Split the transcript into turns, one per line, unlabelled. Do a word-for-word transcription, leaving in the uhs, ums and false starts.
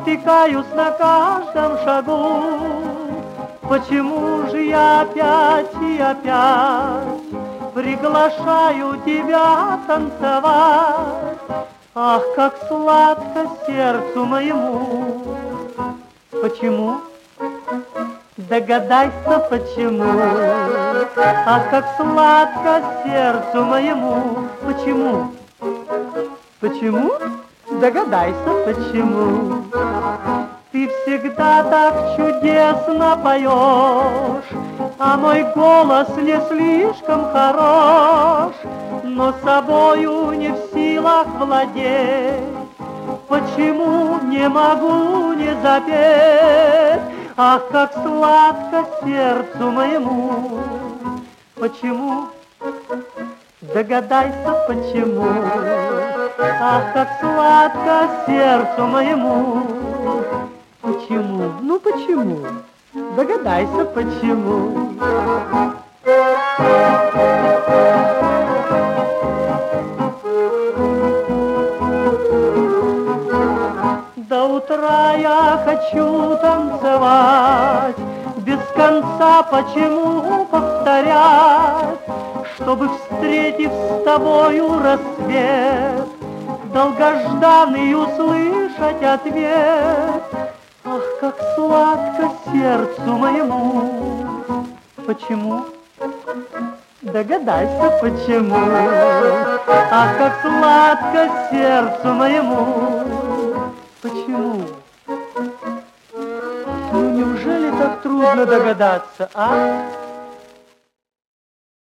спотыкаюсь на каждом шагу. Почему же я опять и опять приглашаю тебя танцевать? Ах, как сладко сердцу моему! Почему? Догадайся, почему? Ах, как сладко сердцу моему! Почему? Почему? Догадайся, почему? Ты всегда так чудесно поешь, а мой голос не слишком хорош, но собою не в силах владеть. Почему не могу не запеть? Ах, как сладко сердцу моему! Почему? Догадайся, почему? Ах, как сладко сердцу моему! Почему? Ну почему? Догадайся, почему? До утра я хочу танцевать, без конца почему повторять, чтобы, встретив с тобою рассвет, долгожданный услышать ответ. Ах, как сладко сердцу моему! Почему? Догадайся, почему? Ах, как сладко сердцу моему! Почему? Ну, неужели так трудно догадаться, а?